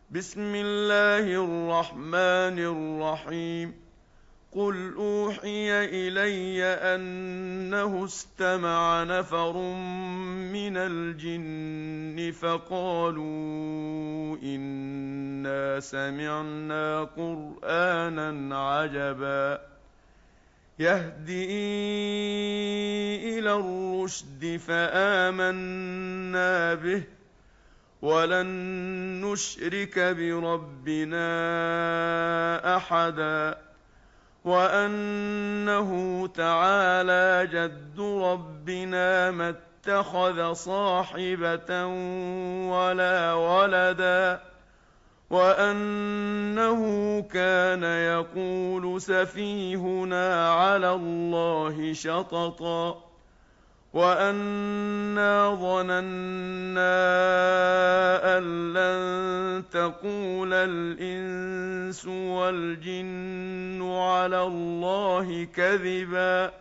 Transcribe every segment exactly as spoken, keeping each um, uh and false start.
بسم الله الرحمن الرحيم. قل أوحي إلي أنه استمع نفر من الجن فقالوا إنا سمعنا قرآنا عجبا يهدي إلى الرشد فآمنا به ولن نشرك بربنا أحدا وأنه تعالى جد ربنا ما اتخذ صاحبة ولا ولدا وأنه كان يقول سفيهنا على الله شططا وأنا ظننا أن لن تقول الإنس والجن على الله كذبا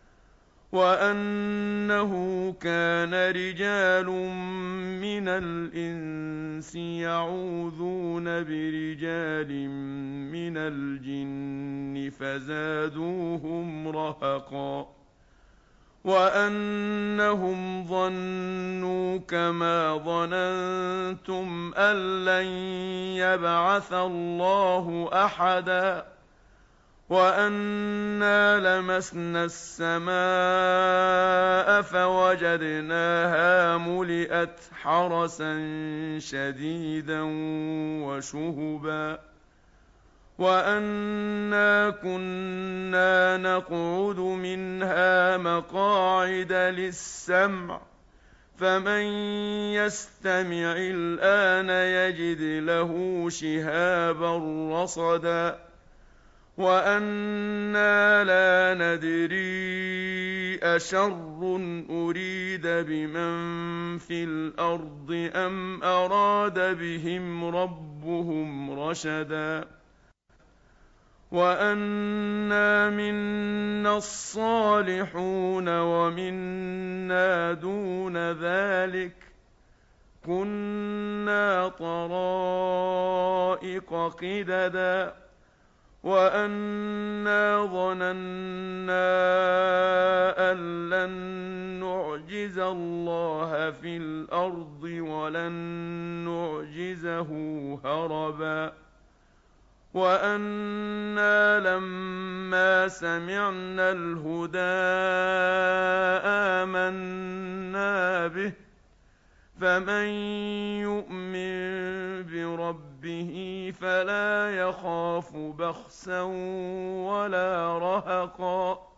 وأنه كان رجال من الإنس يعوذون برجال من الجن فزادوهم رهقا وأنهم ظنوا كما ظننتم أن لن يبعث الله أحدا وأنا لمسنا السماء فوجدناها ملئت حرسا شديدا وشهبا وأنا كنا نقعد منها مقاعد للسمع فمن يستمع الآن يجد له شهابا رصدا وأنا لا ندري أشر أريد بمن في الأرض أم أراد بهم ربهم رشدا وأنا منا الصالحون ومنا دون ذلك كنا طرائق قددا وأنا ظننا أن لن نعجز الله في الأرض ولن نعجزه هربا وأنا لما سمعنا الهدى آمنا به فمن يؤمن بربه فلا يخاف بخسا ولا رهقا